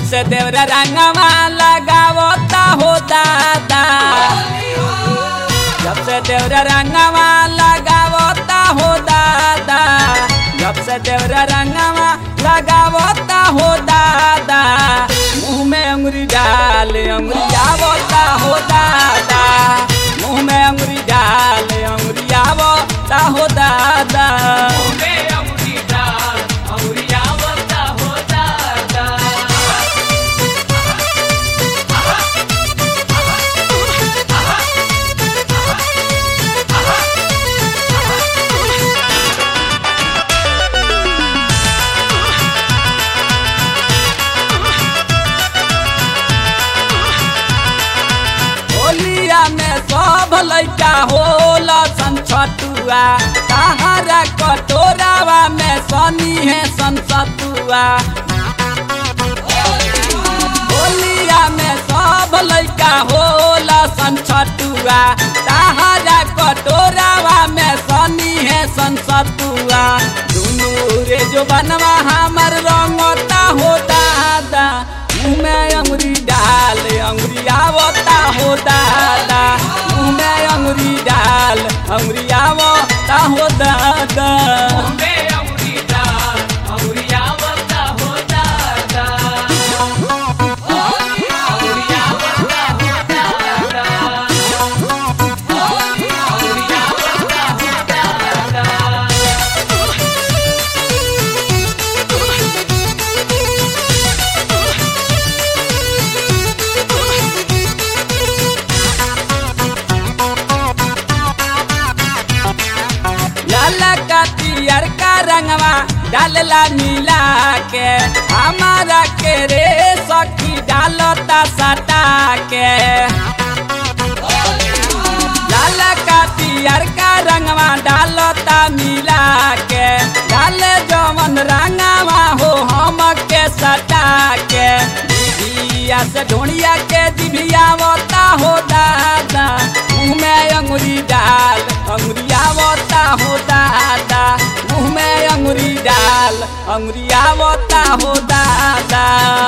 से देवरा रंगवा लगावता हो दादा, जब से देवरा रंगवा लगावता हो दादा, जब से देवरा रंगवा लगावता हो दादा, मुँह में अंगुरी डाल अंगुरी आवता हो दादा, मुँह में अंगुरी डाल अंगुरी आवता हो दादा। में सब लैका होला सन छटुआ, कहारा कटोरावा में सनी है सन सतुआ। होलिया में सब लैका होला सन छटुआ, कहारा कटोरावा में सनी है सन सतुआ। दुनू रे जो बनवा हमर रंगता हो दादा, मुँह में अंगुरी डाल अंगुरी आवता हो दादा, मुँह में अंगुरी डाल अंगुरी आवता हो दादा। लाला का पियर का रंगवा डालला मिला के, हमारा के रे सखी डालता सटा के। लाला का पियर का रंगवा डालता मिला के, डाले जवन रंगवा हो हम के सटा के। जिभिया से ढोलिया के जिभियावता हो दादा, मुँह में अंगुरी डाल अंगुरी आवता हो दादा, मुँह में अंगुरी डाल अंगुरी आवता हो दादा।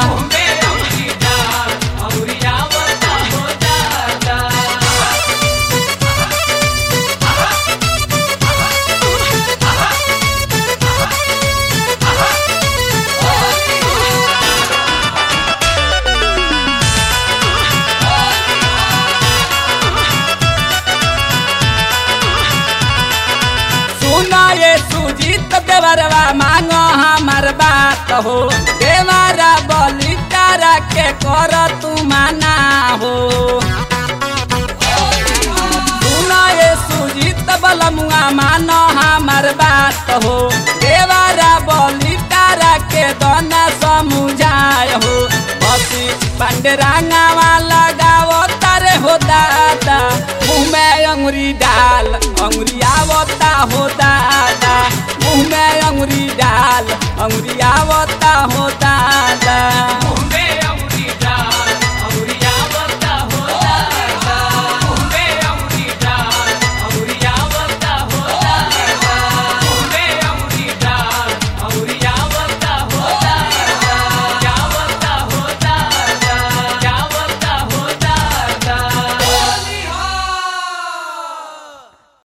ये सुजीत देवरवा मांगो हमार बात हो, देवरा बलि तारा के कर तू माना हो। सुना ये सुजीत बलमुआ मानो हमार बात हो, देवरा बलि तारा के दोना समझाए हो। बसी पांडे रंगवा लगावो तारे हो दादा, मुँह में अंगुरी डाल अंगुरी आवता हो दादा, मुँह में अंगुरी डाल अंगुरी आवता हो दादा।